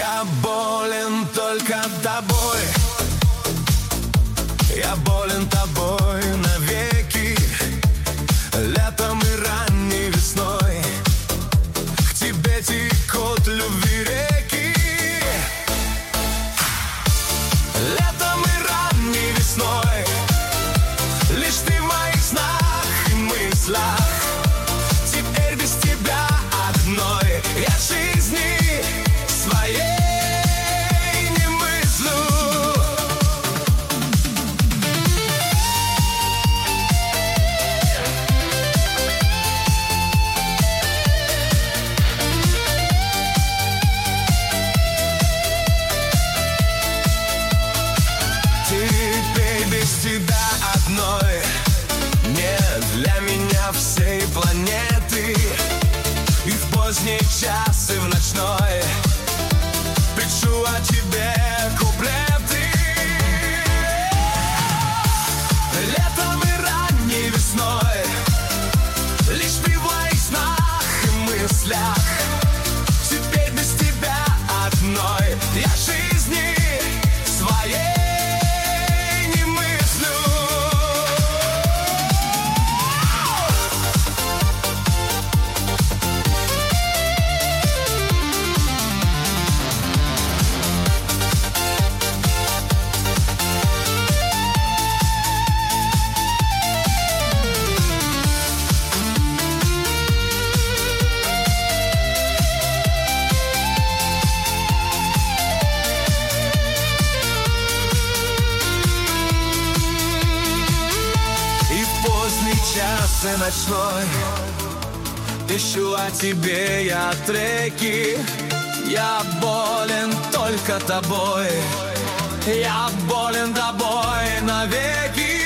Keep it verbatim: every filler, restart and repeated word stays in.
Я болен только тобой, я болен тобой навеки. Летом и ранней весной к тебе текут любви реки. Летом и ранней весной лишь ты в моих снах и мыслях. Теперь без тебя одной я жизни своей не мыслю. Теперь без тебя одной нет для меня всей планеты. И в поздний час, и в ночной пишу о тебе куплеты. Летом и ранней весной лишь ты в моих снах и мыслях. Теперь без тебя одной я жизни своей не мыслю. Час и ночной пишу о тебе я треки. Я болен только тобой, я болен тобой навеки.